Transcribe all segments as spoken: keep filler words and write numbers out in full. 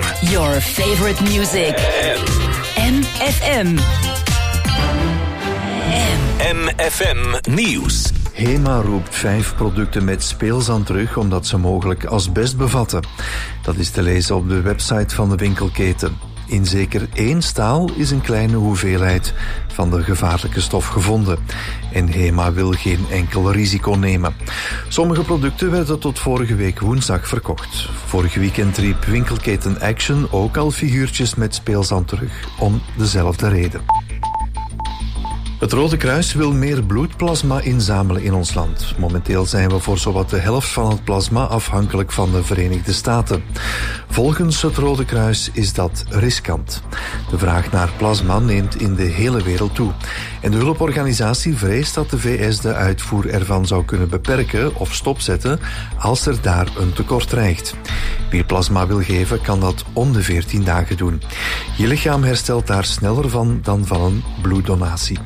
Your favorite music. M F M. M F M Nieuws. HEMA roept vijf producten met speelzand terug omdat ze mogelijk asbest bevatten. Dat is te lezen op de website van de winkelketen. In zeker één staal is een kleine hoeveelheid van de gevaarlijke stof gevonden. En HEMA wil geen enkel risico nemen. Sommige producten werden tot vorige week woensdag verkocht. Vorige weekend riep winkelketen Action ook al figuurtjes met speelzand terug, om dezelfde reden. Het Rode Kruis wil meer bloedplasma inzamelen in ons land. Momenteel zijn we voor zowat de helft van het plasma afhankelijk van de Verenigde Staten. Volgens het Rode Kruis is dat riskant. De vraag naar plasma neemt in de hele wereld toe. En de hulporganisatie vreest dat de V S de uitvoer ervan zou kunnen beperken of stopzetten als er daar een tekort dreigt. Wie plasma wil geven, kan dat om de veertien dagen doen. Je lichaam herstelt daar sneller van dan van een bloeddonatie.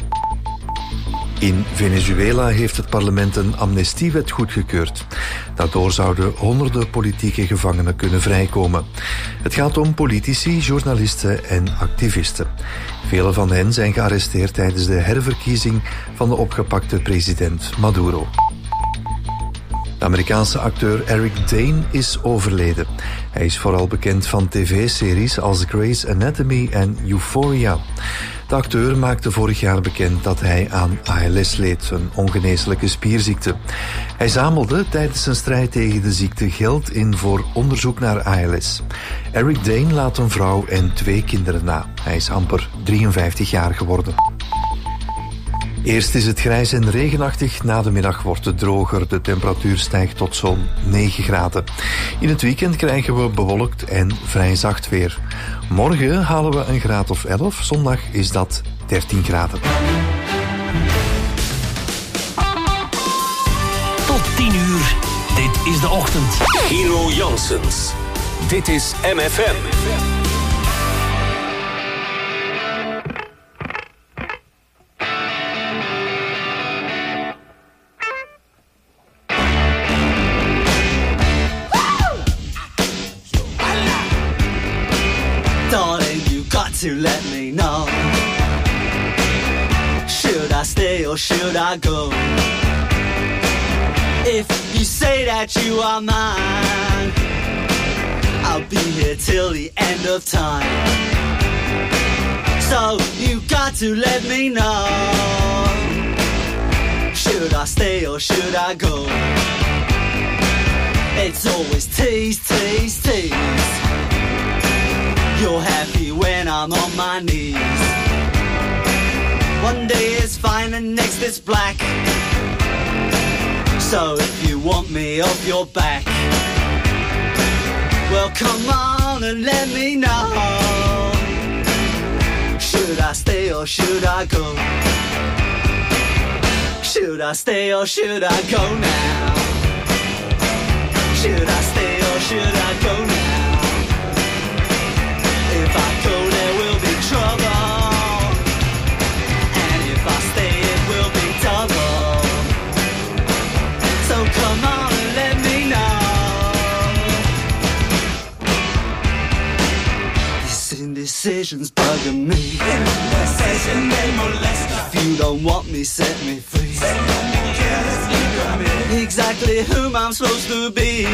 In Venezuela heeft het parlement een amnestiewet goedgekeurd. Daardoor zouden honderden politieke gevangenen kunnen vrijkomen. Het gaat om politici, journalisten en activisten. Vele van hen zijn gearresteerd tijdens de herverkiezing van de opgepakte president Maduro. De Amerikaanse acteur Eric Dane is overleden. Hij is vooral bekend van tv-series als Grey's Anatomy en Euphoria. De acteur maakte vorig jaar bekend dat hij aan A L S leed, een ongeneeslijke spierziekte. Hij zamelde tijdens zijn strijd tegen de ziekte geld in voor onderzoek naar A L S. Eric Dane laat een vrouw en twee kinderen na. Hij is amper drieënvijftig jaar geworden. Eerst is het grijs en regenachtig, na de middag wordt het droger. De temperatuur stijgt tot zo'n negen graden. In het weekend krijgen we bewolkt en vrij zacht weer. Morgen halen we een graad of elf, zondag is dat dertien graden. Tot tien uur, dit is de ochtend. Gino Janssens, dit is M F M. To let me know, should I stay or should I go? If you say that you are mine, I'll be here till the end of time. So you got to let me know, should I stay or should I go? It's always tease, tease, tease. You're happy when I'm on my knees. One day is fine and next is black. So if you want me off your back, well come on and let me know, should I stay or should I go? Should I stay or should I go now? Should I stay or should I go now? If I go, there will be trouble, and if I stay, it will be double. So come on and let me know. This indecision's bugging me. Indecision, they molest us. If you don't want me, set me free. Set me careless, leave me. Exactly whom I'm supposed to be.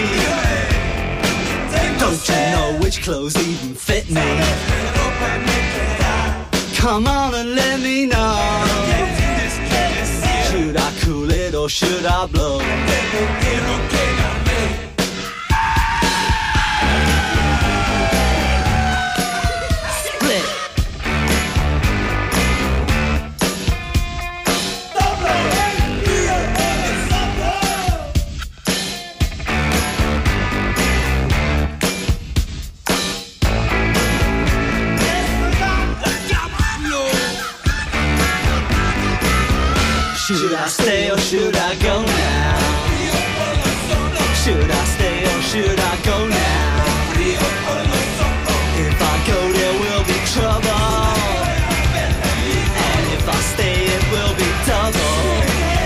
Don't you know which clothes even fit me? Come on and let me know, should I cool it or should I blow? Split. Should I stay or should I go now? Should I stay or should I go now? If I go there will be trouble, and if I stay it will be double.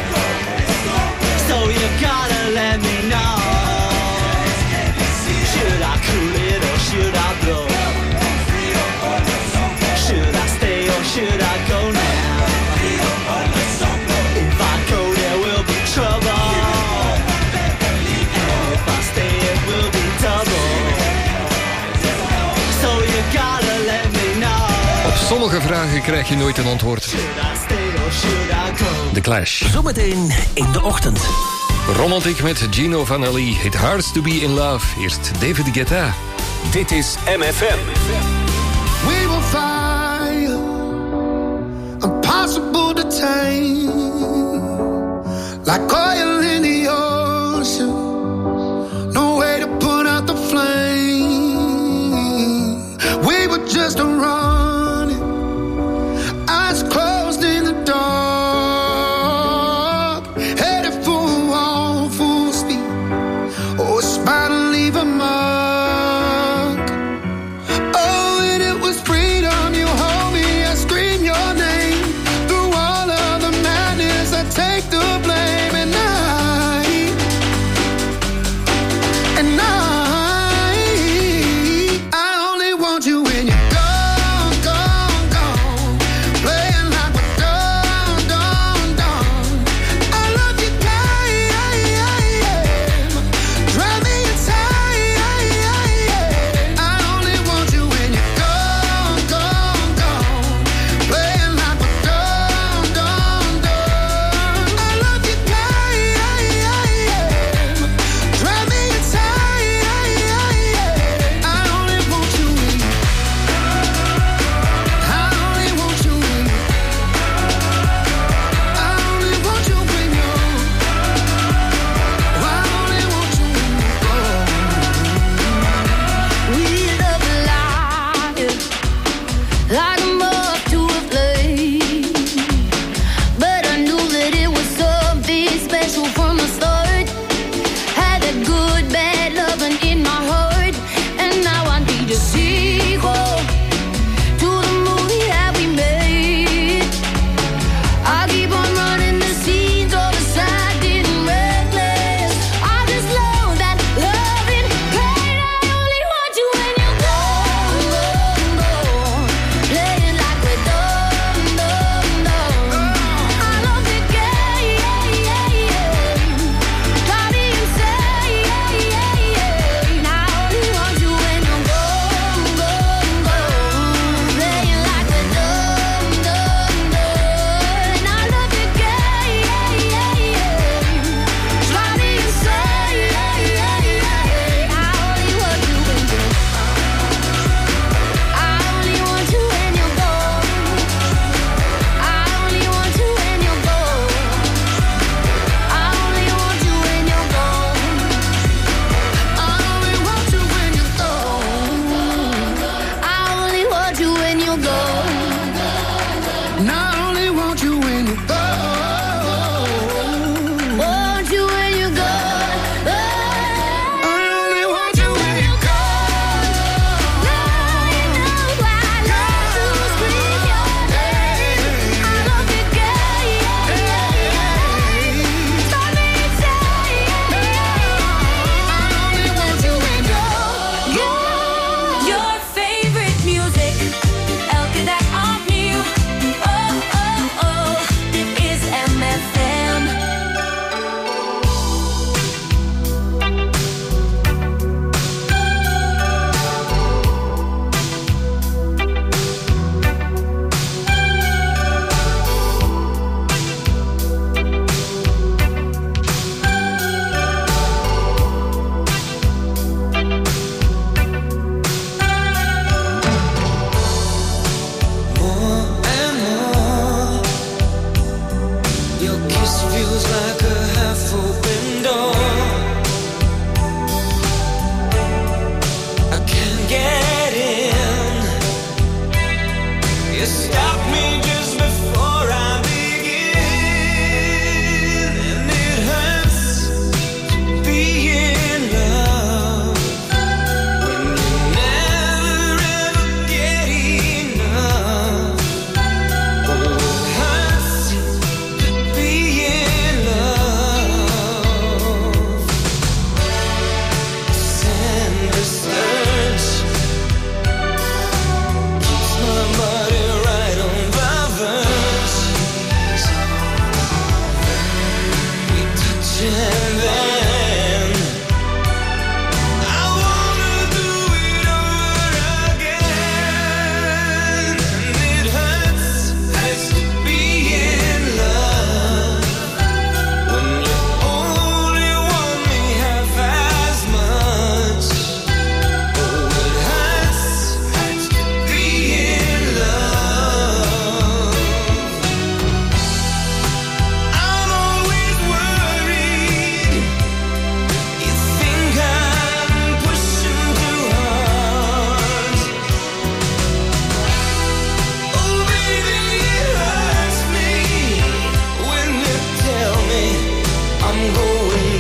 So you gotta let me know, should I cool it or should I krijg je nooit een antwoord. The Clash. Zometeen in de ochtend. Romantiek met Gino Vanelli. It Hurts to Be in Love. Eerst David Guetta. Dit is M F M. We will fire, impossible to tame, like oil in the ocean, no way to put out the flame. We were just running, eyes closed in the dark, headed for a wall full speed, oh, it's about to leave a mark. Take the blame, and I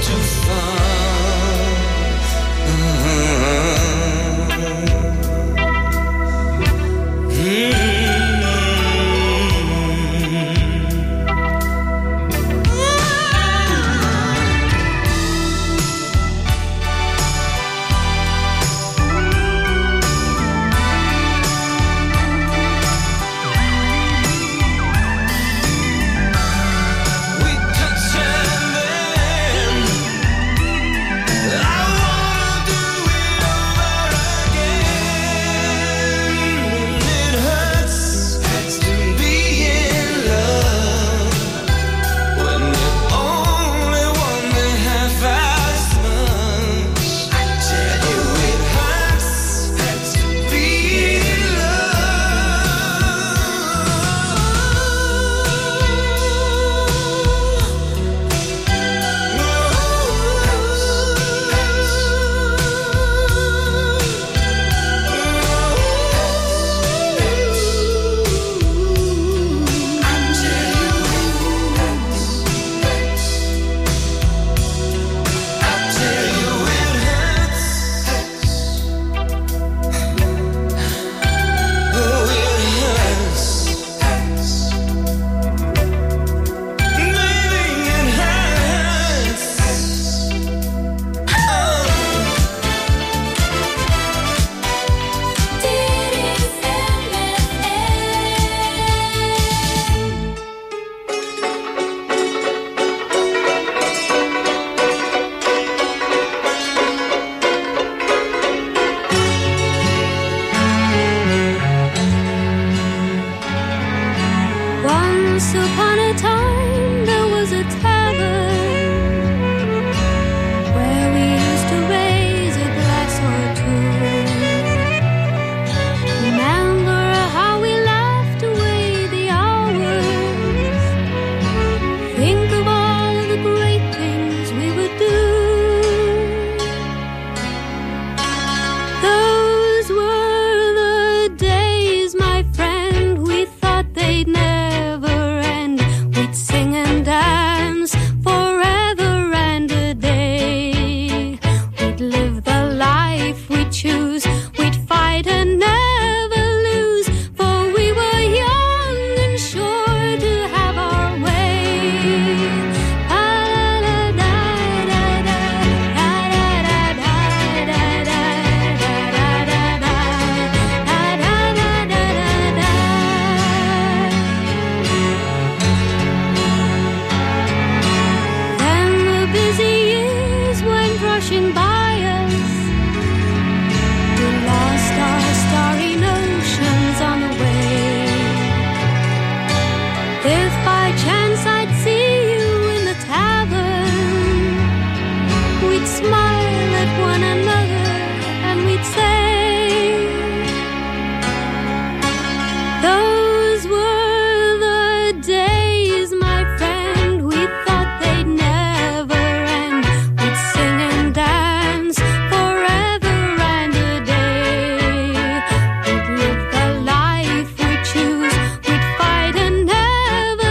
too far. Mm-hmm.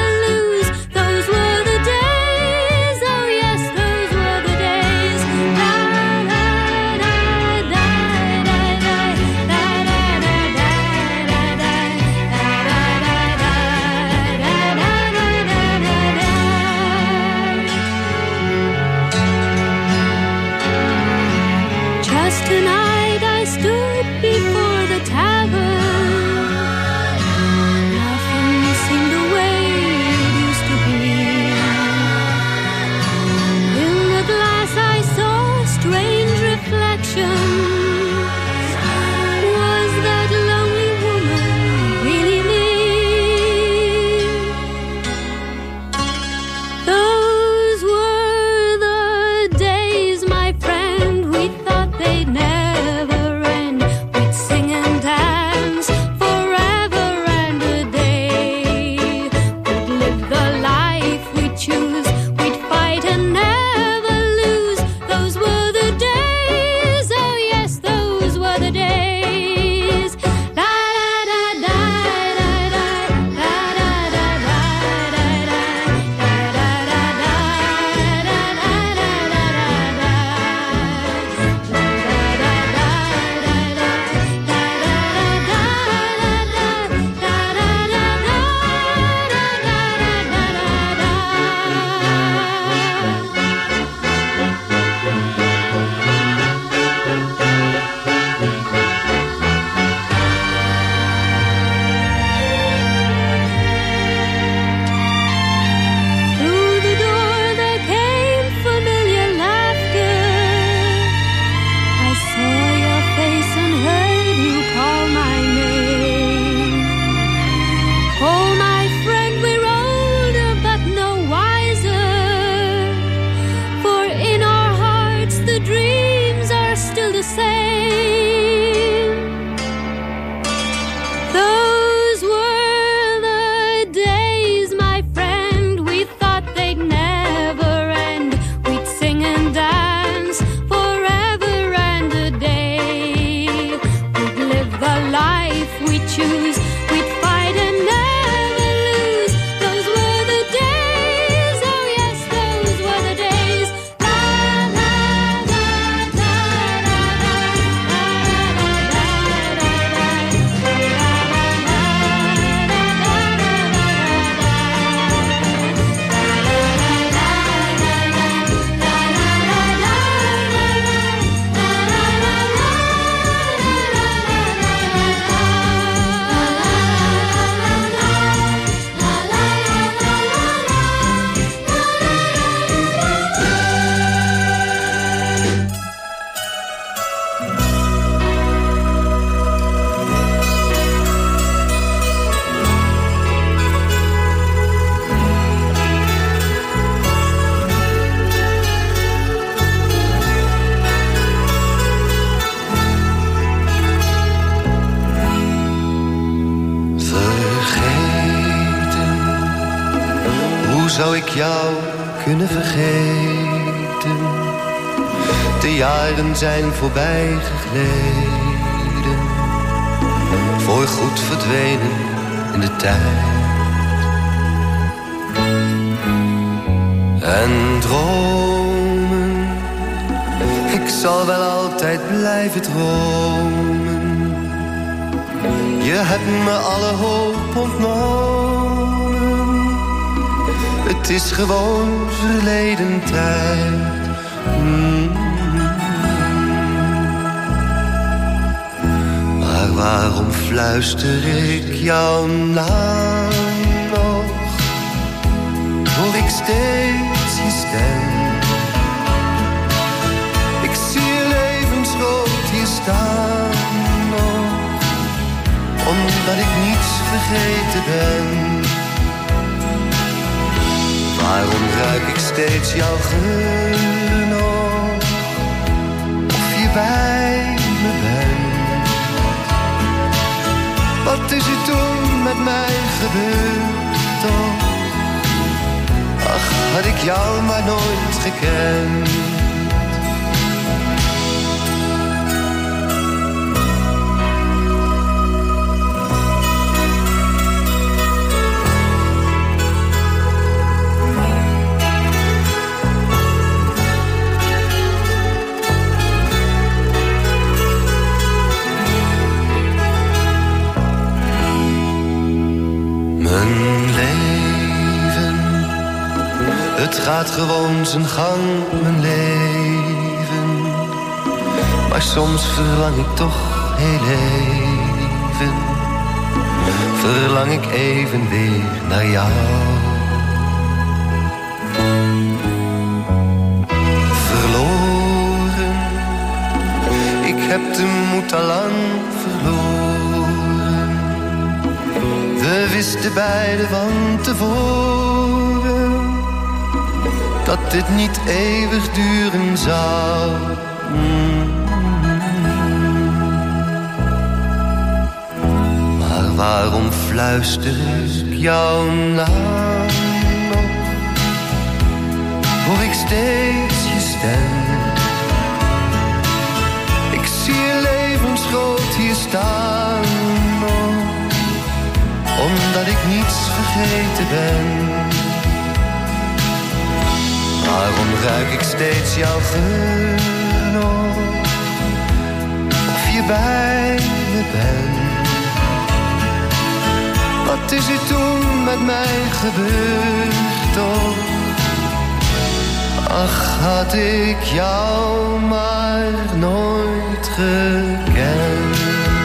Those were the days, oh yes, those were the days. ik jou kunnen vergeten. De jaren zijn voorbij gegleden, voorgoed verdwenen in de tijd. En dromen, ik zal wel altijd blijven dromen. Je hebt me alle hoop ontnomen. Het is gewoon verleden tijd. Mm. Maar waarom fluister ik jouw naam nog? Hoor ik steeds je stem. Ik zie je levensgroot hier staan nog, omdat ik niets vergeten ben. Waarom ruik ik steeds jouw geur nog, of je bij me bent? Wat is er toen met mij gebeurd toch? Ach, had ik jou maar nooit gekend. Het gaat gewoon zijn gang, mijn leven. Maar soms verlang ik toch heel even. Verlang ik even weer naar jou. Verloren, ik heb de moed al lang verloren. We wisten beiden van tevoren dat dit niet eeuwig duren zou. Mm. Maar waarom fluister ik jouw naam nog? Hoor ik steeds je stem. Ik zie je levensgroot hier staan nog, omdat ik niets vergeten ben. Waarom ruik ik steeds jouw geur nog, of je bij me bent? Wat is er toen met mij gebeurd toch? Ach, had ik jou maar nooit gekend.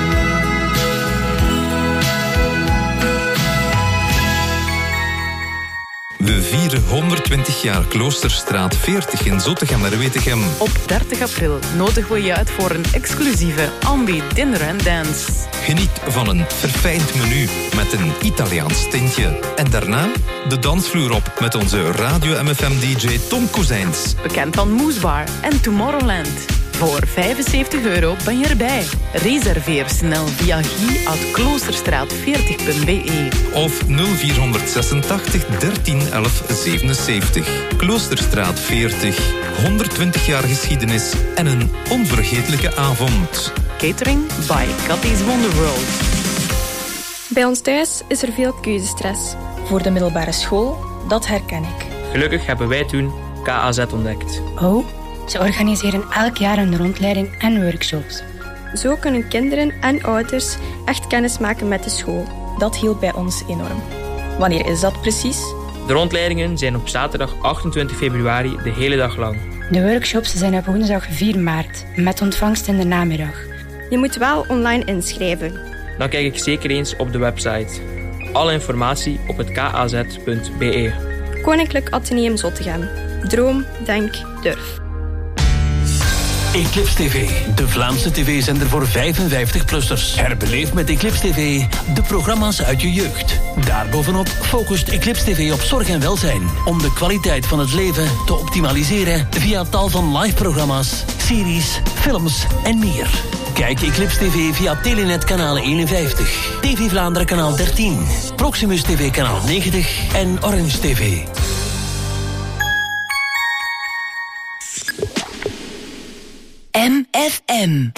We vieren honderdtwintig jaar Kloosterstraat veertig in Zottegem-Merwetegem. Op dertig april nodigen we je uit voor een exclusieve Ambi Dinner and Dance. Geniet van een verfijnd menu met een Italiaans tintje. En daarna de dansvloer op met onze Radio M F M D J Tom Kozijns. Bekend van Moesbar en Tomorrowland. Voor vijfenzeventig euro ben je erbij. Reserveer snel via guy at kloosterstraat veertig punt b e. Of nul vier zesentachtig dertien elf zevenenzeventig. Kloosterstraat veertig. honderdtwintig jaar geschiedenis en een onvergetelijke avond. Catering by Cathy's Wonderworld. Bij ons thuis is er veel keuzestress. Voor de middelbare school, dat herken ik. Gelukkig hebben wij toen K A Z ontdekt. Oh? Ze organiseren elk jaar een rondleiding en workshops. Zo kunnen kinderen en ouders echt kennis maken met de school. Dat hielp bij ons enorm. Wanneer is dat precies? De rondleidingen zijn op zaterdag achtentwintig februari de hele dag lang. De workshops zijn op woensdag vier maart, met ontvangst in de namiddag. Je moet wel online inschrijven. Dan kijk ik zeker eens op de website. Alle informatie op het k a z punt b e. Koninklijk Atheneum Zottegem. Droom, denk, durf. Eclipse T V, de Vlaamse tv-zender voor vijfenvijftig-plussers. Herbeleef met Eclipse T V de programma's uit je jeugd. Daarbovenop focust Eclipse T V op zorg en welzijn, om de kwaliteit van het leven te optimaliseren via tal van live-programma's, series, films en meer. Kijk Eclipse T V via Telenet kanaal eenenvijftig, T V Vlaanderen kanaal dertien, Proximus T V kanaal negentig en Orange T V. M.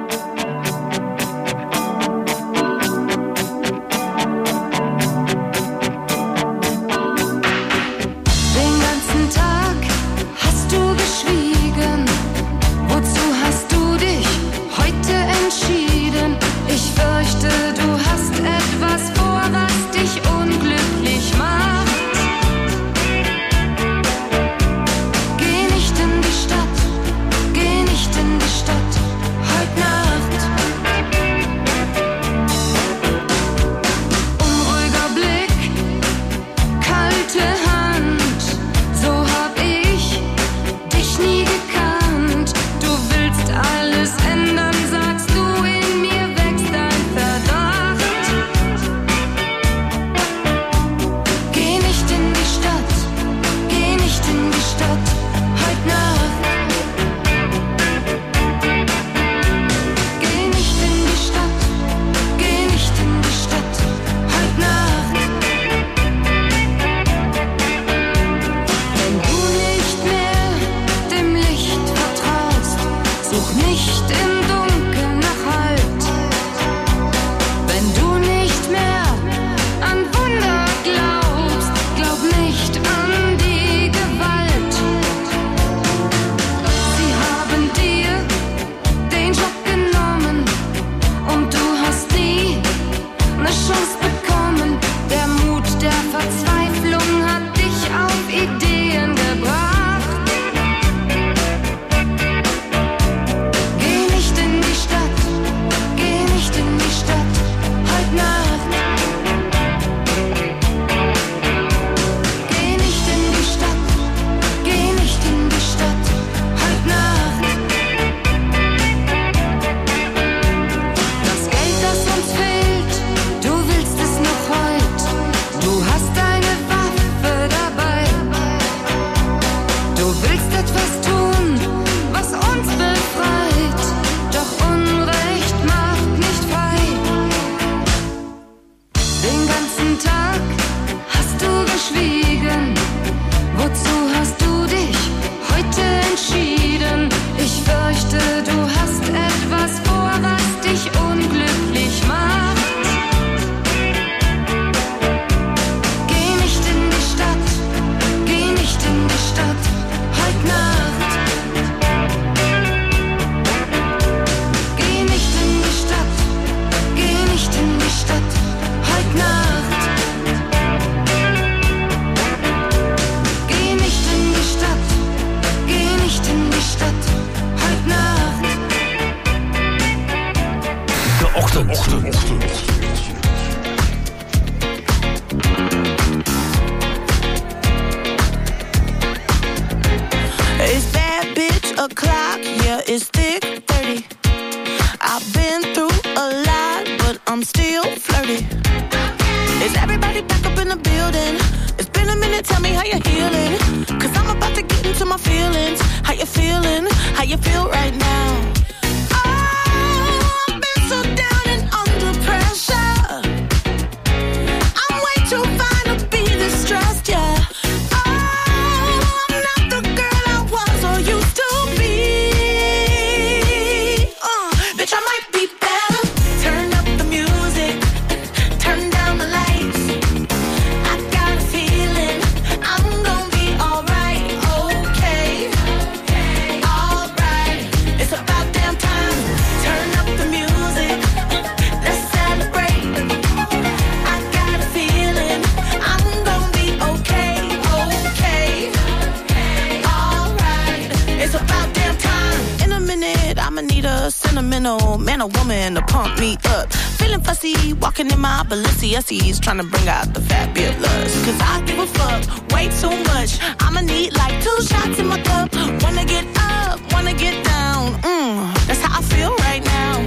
Balenciennes trying to bring out the fabulous. Cause I give a fuck way too much. I'ma need like two shots in my cup. Wanna get up, wanna get down. Mm, that's how I feel right now.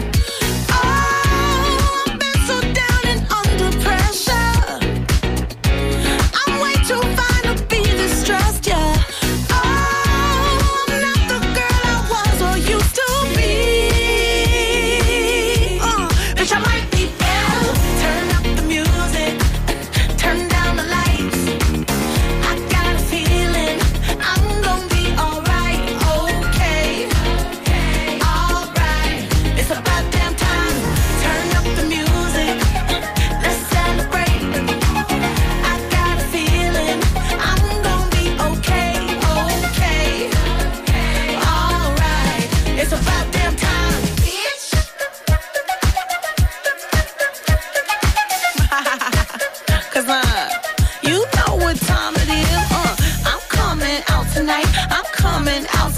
Oh, I've been so down and under pressure. I'm way too fine to be this stressed, yeah. Oh, I'm not the girl I was or used to be. Uh, bitch, I might be better. Turn up the music, turn down the lights. I got a feeling I'm gonna be alright.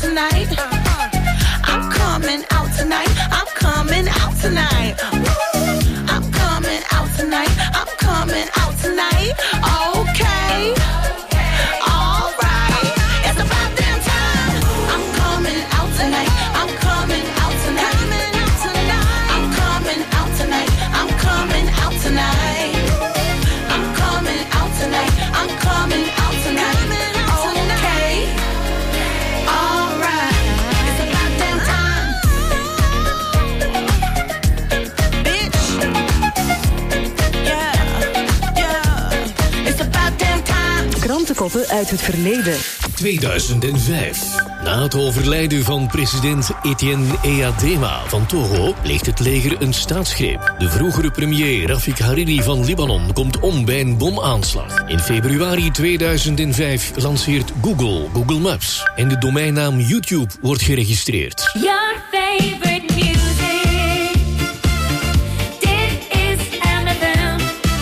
tonight. I'm coming out tonight. I'm coming out tonight. I'm coming out tonight. I'm coming out tonight. Okay. All right. It's about damn time. I'm coming out tonight. I'm coming out tonight. I'm coming out tonight. I'm coming out tonight. I'm coming out tonight. I'm coming out tonight. Okay. All right. It's about damn time. Bitch. Yeah. Yeah. It's about damn time. Krantenkoppen uit het verleden. tweeduizend vijf. Na het overlijden van president Etienne Eyadema van Togo pleegt het leger een staatsgreep. De vroegere premier Rafik Hariri van Libanon komt om bij een bomaanslag. In februari tweeduizend vijf lanceert Google Google Maps en de domeinnaam YouTube wordt geregistreerd. Your favorite music. Dit is M F M.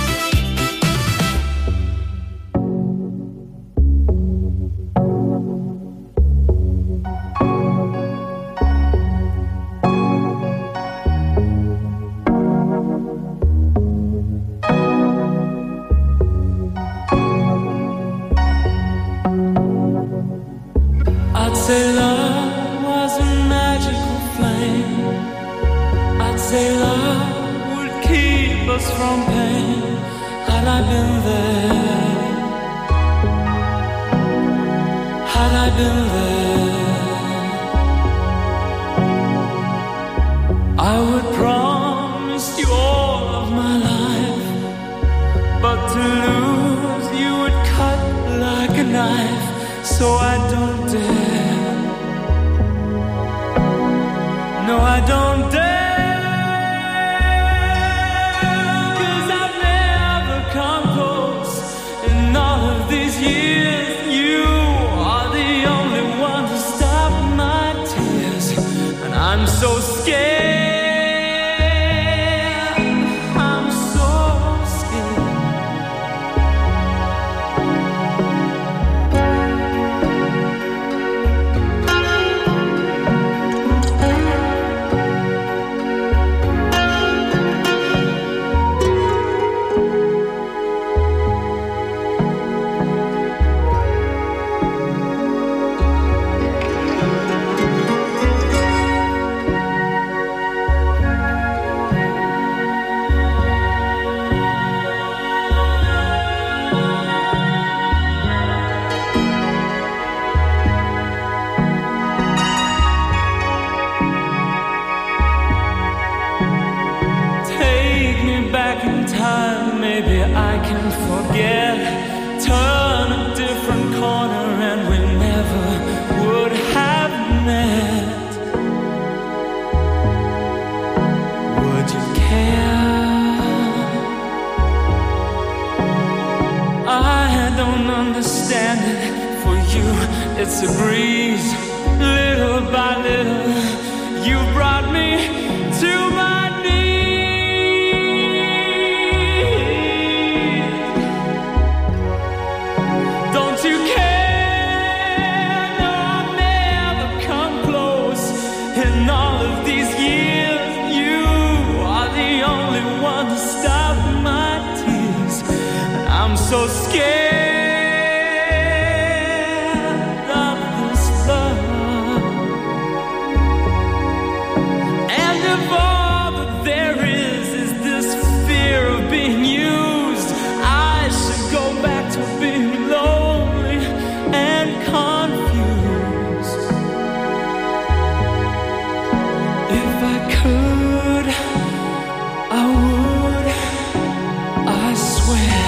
I'd say love was a magical flame. I'd say love would keep us from pain. Had I been there, had I been there, I would promise you all of my life. But to lose you would cut like a knife. So I don't dare. No, I don't dare. 'Cause I've never come close in all of these years. You are the only one to stop my tears. And I'm so scared. I'm so scared. Take me back in time, maybe I can forget. Turn a different corner and we never would have met. Would you care? I don't understand it. For you, it's a breeze. Little by little, you brought me to my so scared of this love. And if all that there is is this fear of being used, I should go back to being lonely and confused. If I could, I would, I swear.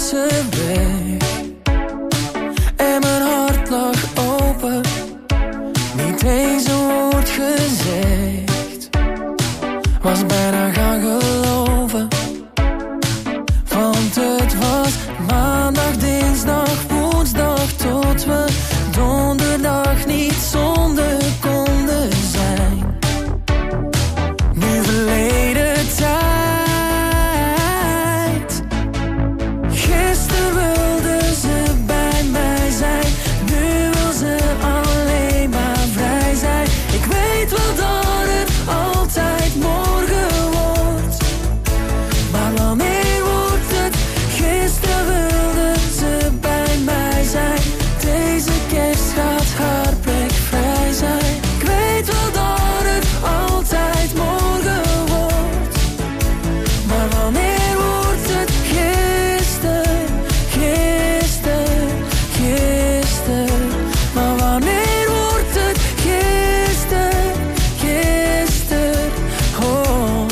ze weg. En mijn hart lag open, niet eens een woord gezegd. Was bijna gaan geloven, want het was maandag, dinsdag, woensdag, tot we donderdag niet zonder konden zijn. Nu verleden tijd. Gisteren wilde ze bij mij zijn, nu wil ze alleen maar vrij zijn. Ik weet wel dat het altijd morgen wordt, maar wanneer wordt het? Gisteren wilde ze bij mij zijn, deze kerst gaat haar plek vrij zijn. Ik weet wel dat het altijd morgen wordt, maar wanneer wordt het? Gisteren, gisteren, gisteren. Maar wanneer wordt het? Gisteren, gisteren, oh.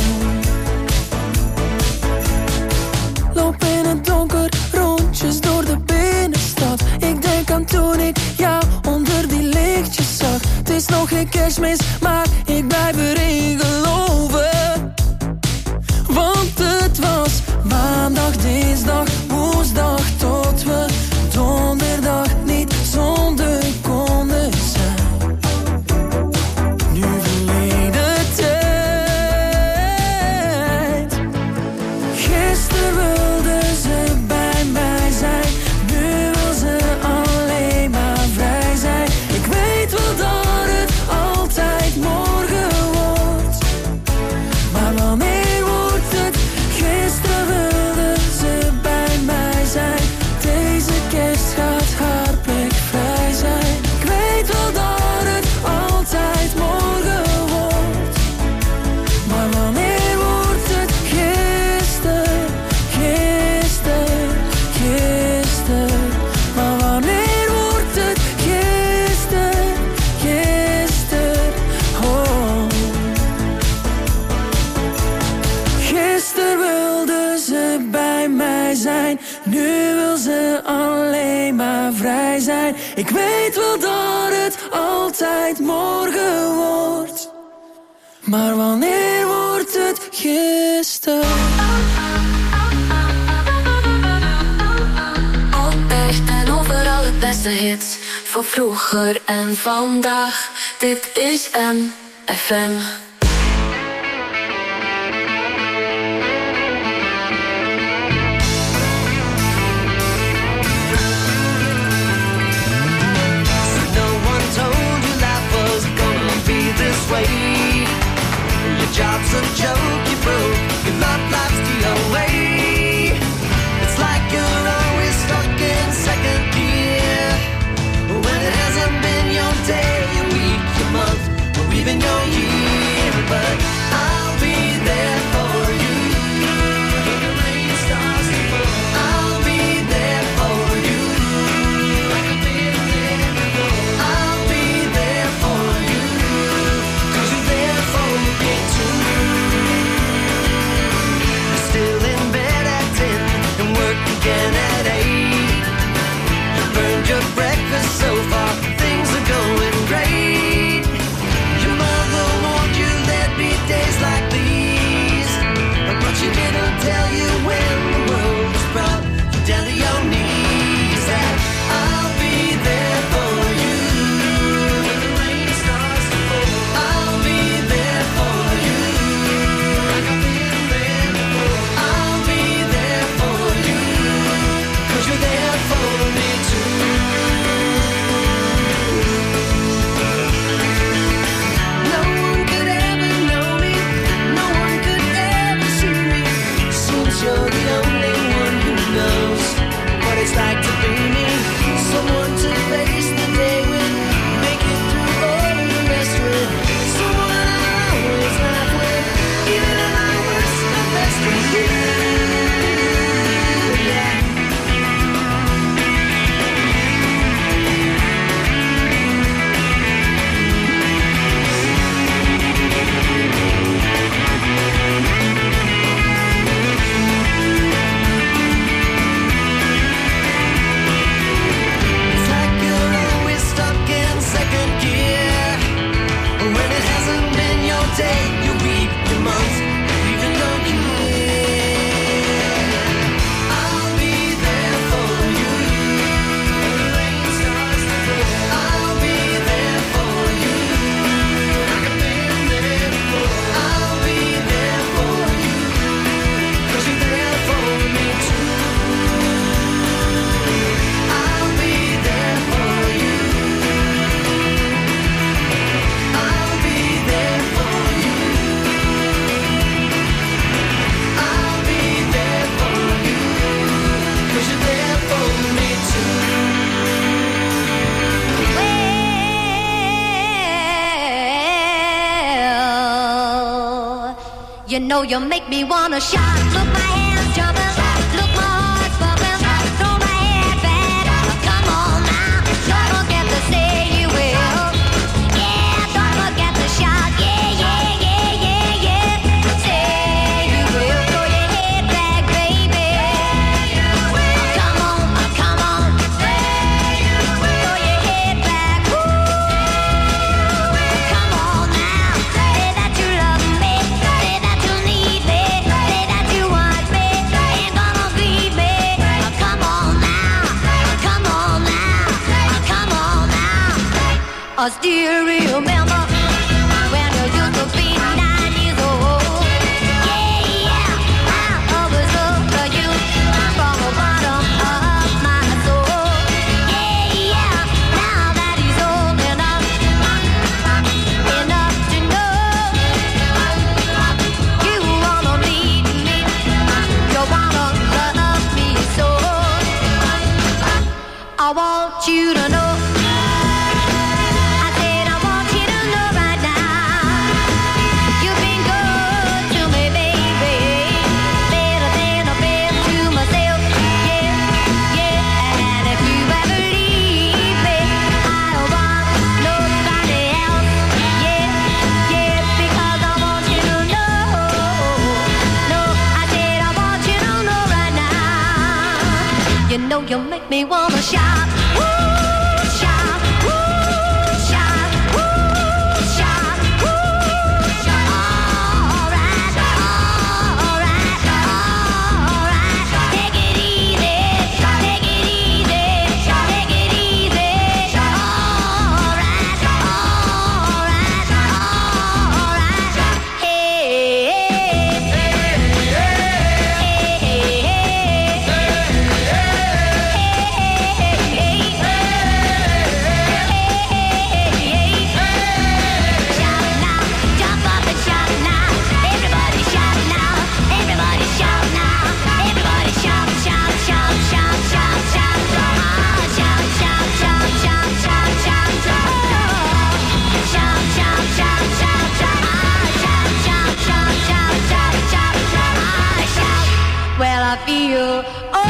Loop in het donker, rondjes door de binnenstad. Ik denk aan toen ik jou onder die lichtjes zag. Het is nog geen kerstmis, maar ik blijf erin geloven. Want het was maandag, dinsdag, woensdag, tot we donderdag niet zonder konden zijn. Nu verleden tijd. Gisteren wilde ze bij mij zijn, nu wil ze alleen maar vrij zijn. Ik weet wel dat het altijd morgen wordt, maar wanneer wordt het? Gisteren wilde ze bij mij zijn, deze kerst gaat haar plek vrij zijn. Ik weet wel dat het altijd morgen wordt, maar wanneer wordt het? Gisteren, gisteren, gisteren. Maar wanneer wordt het? Gisteren, gisteren, oh. Gisteren wilde ze bij mij zijn, nu wil ze alleen maar vrij zijn. Ik weet wel dat het altijd morgen wordt, maar wanneer wordt het? Gisteren. Altijd en overal het beste hits, van vroeger en vandaag. Dit is M F M. No one told you life was gonna be this way. Your job's a joke, you broke. Your love life's the away. It's like you're always stuck in second gear, when it hasn't been your day, your week, your month, or even your year. But I'll be there for you when the rain starts to fall. I'll be there for you like I've been there before. I'll be there for you, 'cause you're there for me too. You're still in bed at ten and work again at eight. You burned your breakfast so far, things are going great. Your mother warned you there'd be days like these, but she didn't tell you when the world was brought you down to your knees. That I'll be there for you when the rain starts to fall. I'll be there for you like I've been there before. I'll be there for you You know you make me wanna shout. Look, my hands jumping. Look, my heart's bumping. Throw my head back. Come on now. Don't forget to say you will. Yeah, don't forget to shout. Yeah, yeah, yeah, yeah, yeah. Say you will. Throw your head back, baby. Come on, come on. Throw your head back. Woo. Come on now. Say that you love me. Say that you need me. Say that you want me. Ain't gonna leave me. Come on now. Come on now. Come on now. I still remember when you used to be nine years old. Yeah, yeah. I always looked for you from the bottom of my soul. Yeah, yeah. Now that he's old enough, enough to know you wanna lead me, you wanna love me so. I want you to know. I said I want you to know right now. You've been good to me, baby. Better than I've been to myself. Yeah, yeah. And if you ever leave me, I don't want nobody else. Yeah, yeah. Because I want you to know. No, I said I want you to know right now. You know you make me wanna shout. Woo, shout, woo, shout, woo, shout, woo, shout. All right, all right, all right. Take it easy, take it easy, take it easy. All right, all right, all right. Hey, hey, hey, hey, shout now, jump up and shout now. Everybody shout now, everybody shout now. Everybody shout, shout, shout, shout, shout, shout. Ah, shout, shout, shout, shout, shout, shout, shout. Shout, shout, shout, shout, shout. Ah, shout, shout, shout, shout, shout, shout, shout. Ah, shout. Well, I feel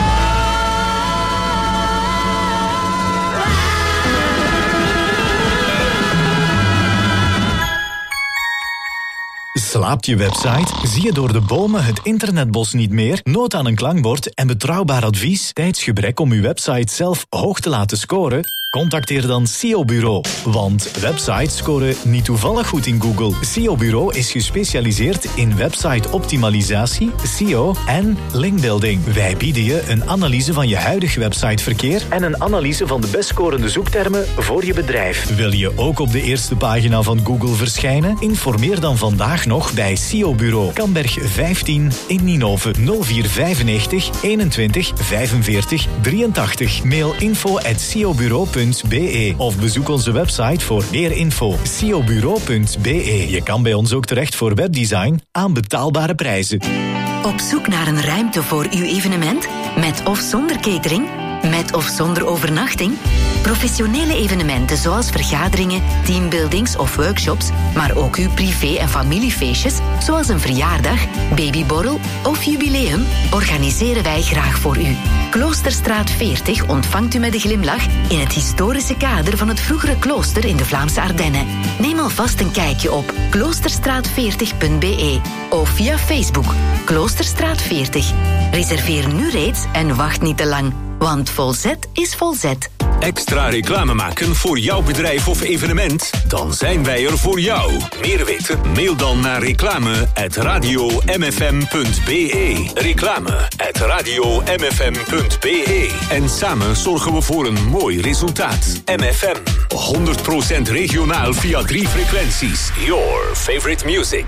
Slaapt je website? Zie je door de bomen het internetbos niet meer? Nood aan een klankbord en betrouwbaar advies? Tijdsgebrek om uw website zelf hoog te laten scoren? Contacteer dan S E O Bureau. Want websites scoren niet toevallig goed in Google. S E O Bureau is gespecialiseerd in website-optimalisatie, S E O en linkbuilding. Wij bieden je een analyse van je huidige websiteverkeer en een analyse van de best scorende zoektermen voor je bedrijf. Wil je ook op de eerste pagina van Google verschijnen? Informeer dan vandaag nog bij S E O Bureau. Kamberg vijftien in Ninove. nul vier vijfennegentig eenentwintig vijfenveertig drieëntachtig. Mail info at s e o bureau punt b e of bezoek onze website voor meer info. s e o bureau punt b e. Je kan bij ons ook terecht voor webdesign aan betaalbare prijzen. Op zoek naar een ruimte voor uw evenement? Met of zonder catering? Met of zonder overnachting? Professionele evenementen zoals vergaderingen, teambuildings of workshops, maar ook uw privé- en familiefeestjes, zoals een verjaardag, babyborrel of jubileum, organiseren wij graag voor u. Kloosterstraat veertig ontvangt u met een glimlach in het historische kader van het vroegere klooster in de Vlaamse Ardennen. Neem alvast een kijkje op kloosterstraat veertig punt b e of via Facebook Kloosterstraat veertig. Reserveer nu reeds en wacht niet te lang, want volzet is volzet. Extra reclame maken voor jouw bedrijf of evenement? Dan zijn wij er voor jou. Meer weten? Mail dan naar reclame at radio m f m punt b e. Reclame at radio m f m punt b e. En samen zorgen we voor een mooi resultaat. M F M. honderd procent regionaal via drie frequenties. Your favorite music.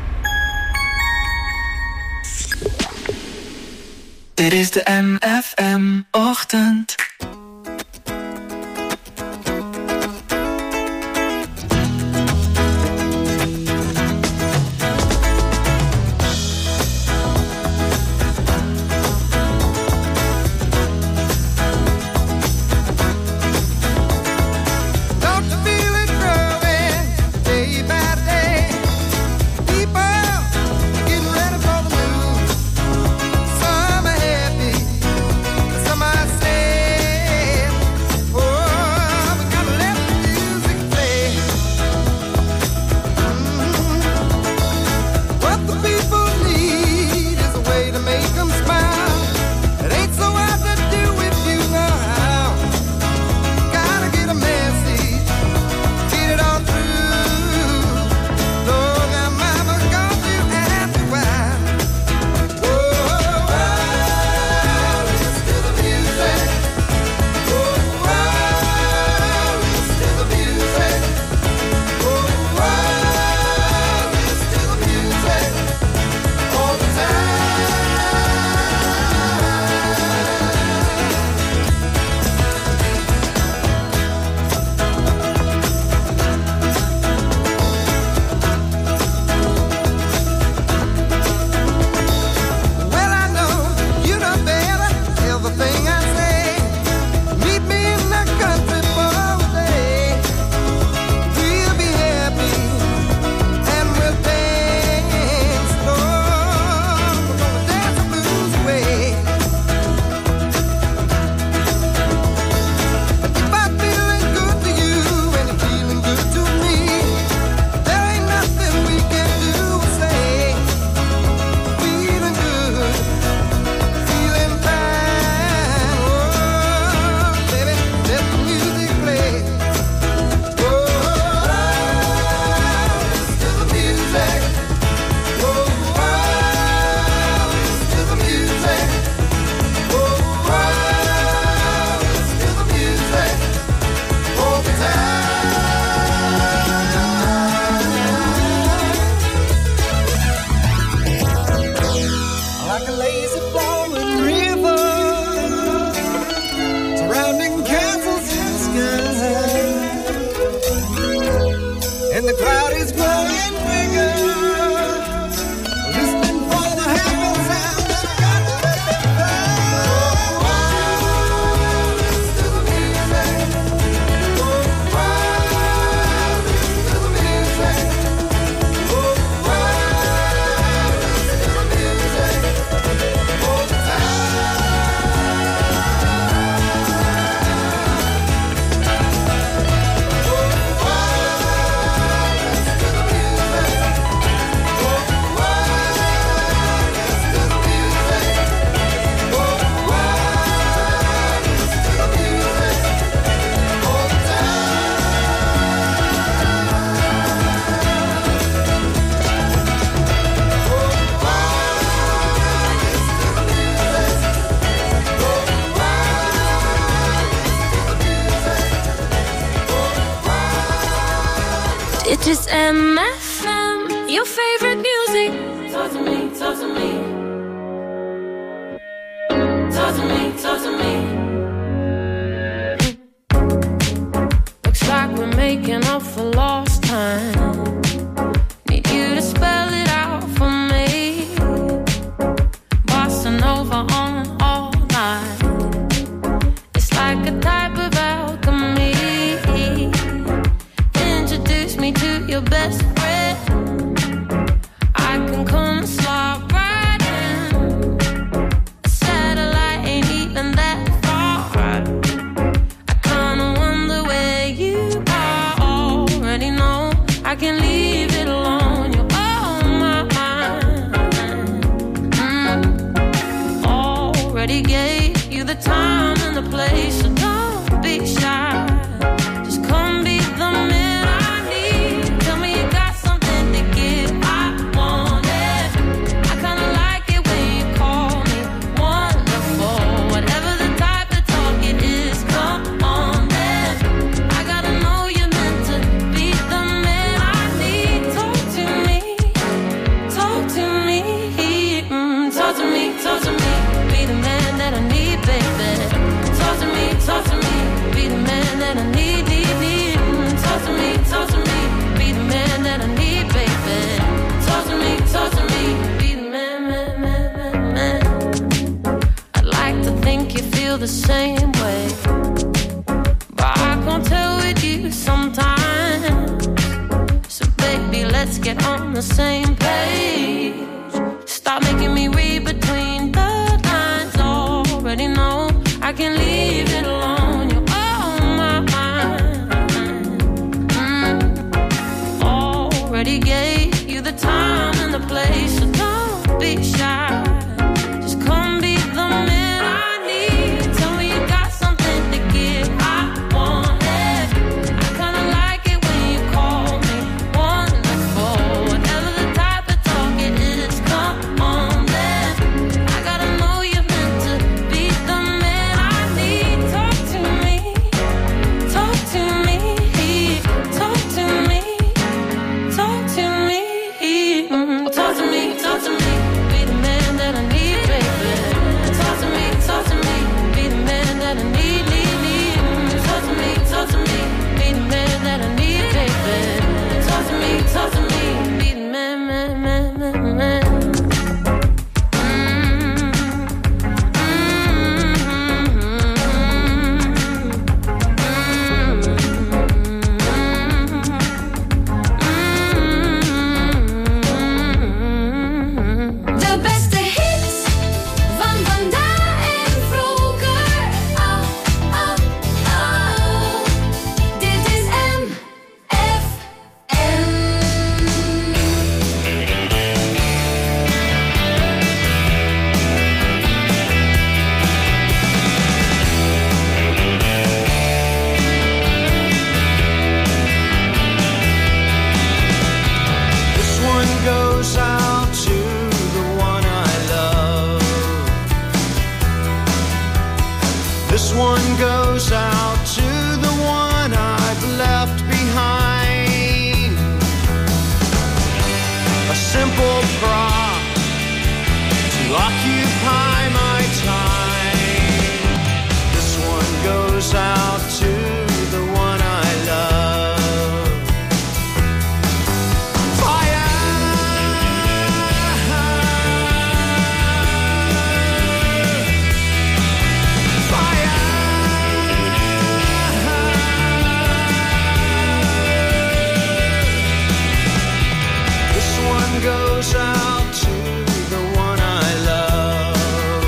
Dit is de M F M-ochtend. Getting Dit is M F M, your favorite music. Talk to me, talk to me. Talk to me, talk to me. Looks like we're making up for lost time. Need you to spell it out for me. Bossa Nova on all night. It's like a type of alchemy. Introduce me to your best friend. I can come and slide right in. A satellite ain't even that far. I kinda wonder where you are. Already know I can leave it alone. You're on my mind. Mm. Already gave you the time and the place, so don't be shy. Just come be the man I need. Tell me you got something to give. I want it. I kinda like it when you call me wonderful. Whatever the type of talk it is, come on then. I gotta know you're meant to be the man I need. Talk to me, talk to me, mm, talk to me, talk to me. Be the man that I need, baby. Talk to me, talk to me. Be the man that I need, need, need. Mm, talk to me, talk to me. Be the man that I need, baby. Talk to me, talk to me. Be the man, man, man, man, man. I'd like to think you feel the same way, but I can't tell with you sometimes. So baby, let's get on the same page. Stop making me read between the lines. Already know I can leave it alone. You're on my mind. Mm. Already gave you the time and the place, so don't be shy. Just come be the man I need. Tell me you got something to give. I want it. I kinda like it when you call me wonderful. Whatever the type of talk it is, come on then. I gotta know you're meant to be the man I need. Talk to me, talk to me, talk to me, talk to me, mm, talk to me, talk to me. Be the man that I need, baby. Talk to me, talk to me. Be the man that I need, need, need. Mm, talk to me, talk to me. Be the man that I need, baby. Talk to me, talk to me. Be the man, man, man, man, man. De beste hits van vandaag en vroeger. Oh, oh, oh. Dit is M F M. This one goes out to the one I love. This one goes out to the one I've left behind. A simple prop to occupy my time. This one goes out to the one I love. Fire! Fire! This one goes out to the one I love.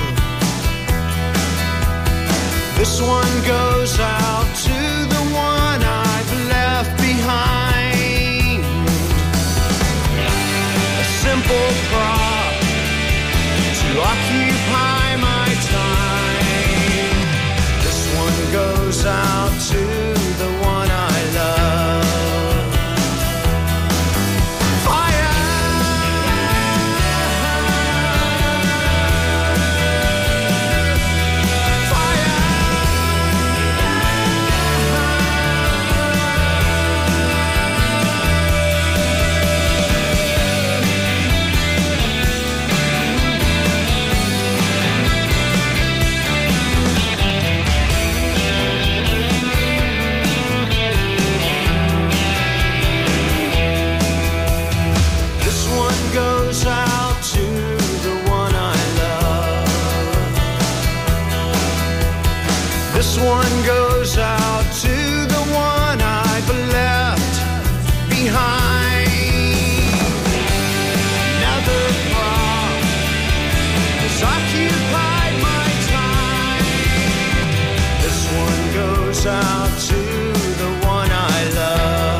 This one goes out to the one I've left behind. A simple prop to occupy my time. This one goes out to the one I love. Fire! Fire! This one goes out to the one I've left behind. Another thought has occupied my time. This one goes out to the one I love.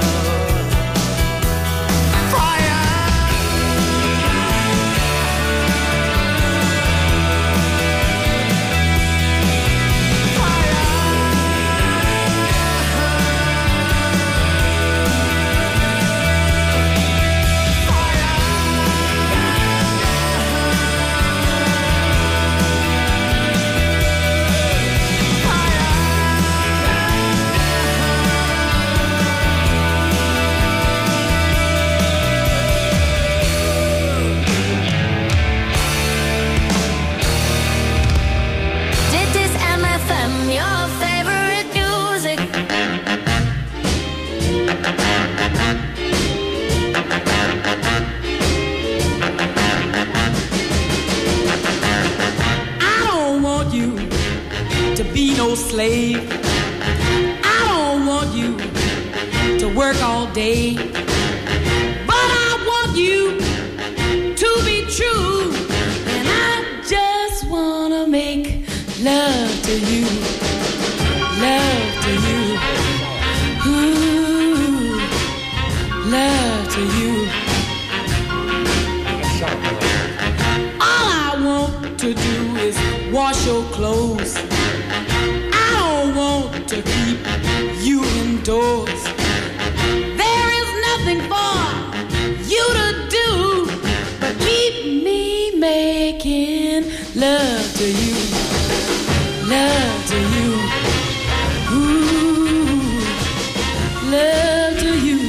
No slave. I don't want you to work all day, but I want you to be true, and I just wanna make love to you, love to you, ooh, love to you. All I want to do is wash your clothes. Want to keep you indoors. There is nothing for you to do but keep me making love to you, love to you, ooh, love to you.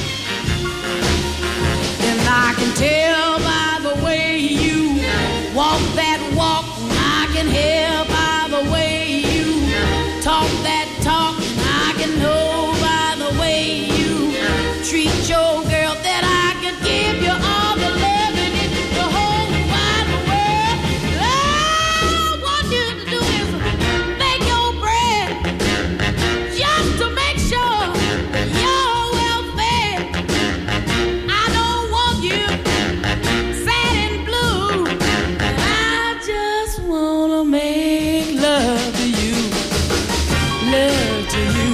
And I can tell by the way you walk that walk, I can hear by the way talk that talk, I can know by the way you treat your girl that I could give you all the love in it, the whole wide world. All I want you to do is make your bread, just to make sure that you're well fed. I don't want you sad and blue, and I just wanna make love to you. Love to you,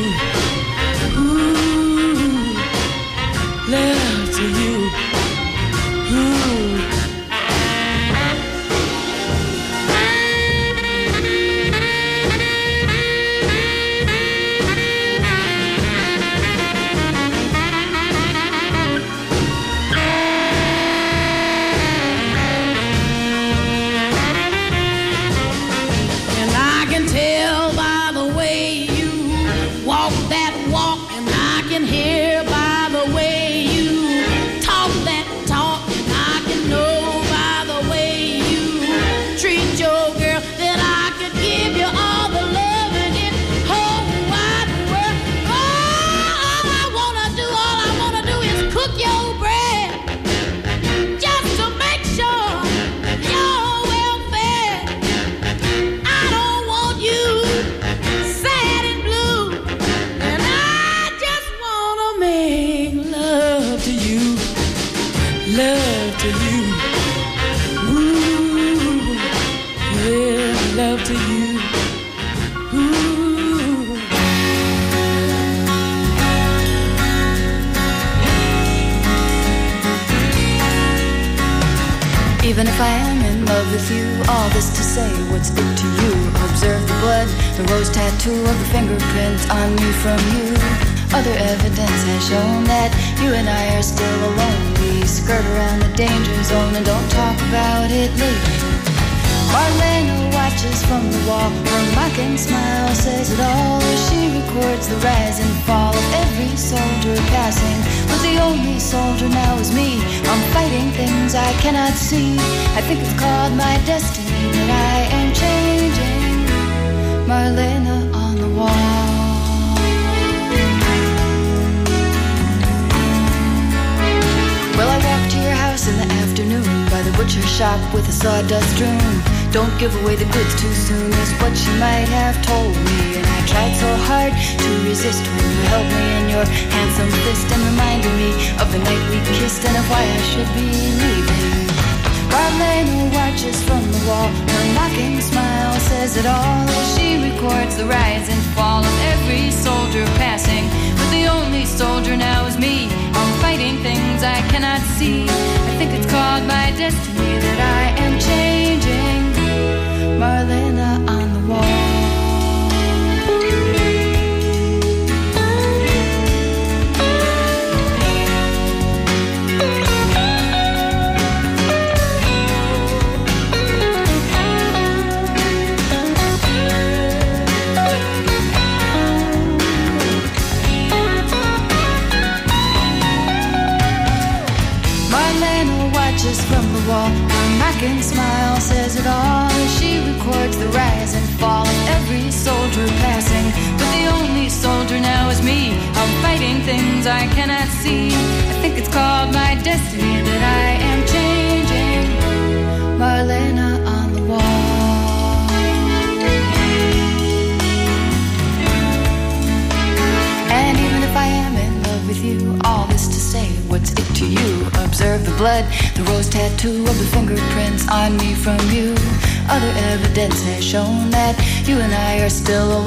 ooh, love to you, ooh. And I can tell by the way walk that walk, and I can hear by the way you talk that talk, and I can know by the way you treat your girl that I could give you all the love in it whole wide world. All I wanna do, all I wanna do is cook your bread, just to make sure you're well fed. I don't want you sad and blue, and I just wanna make love to you, love to you, ooh, yeah, love to you, ooh. Even if I am in love with you, all this to say, what's it to you? Observe the blood, the rose tattoo of the fingerprint on me from you. Other evidence has shown that you and I are still alone. We skirt around the danger zone and don't talk about it lately. Marlena watches from the wall, her mocking smile says it all as she records the rise and fall of every soldier passing. But the only soldier now is me. I'm fighting things I cannot see. I think it's called my destiny that I am changing. Marlena on the wall. Well, I walked to your house in the afternoon by the butcher shop with a sawdust room. Don't give away the goods too soon is what she might have told me. And I resist when you held me in your handsome fist and reminded me of the night we kissed and of why I should be leaving. Marlena watches from the wall, her mocking smile says it all as she records the rise and fall of every soldier passing. But the only soldier now is me. I'm fighting things I cannot see. I think it's called my destiny that I am changing. Marlena on the wall. Just from the wall, her mocking smile says it all as she records the rise and fall of every soldier passing. But the only soldier now is me. I'm fighting things I cannot see. I think it's called my destiny that I am changing. Marlena on the wall. And even if I am in love with you, all this to say, what's it to you? Observe the blood, the rose tattoo of the fingerprints on me from you. Other evidence has shown that you and I are still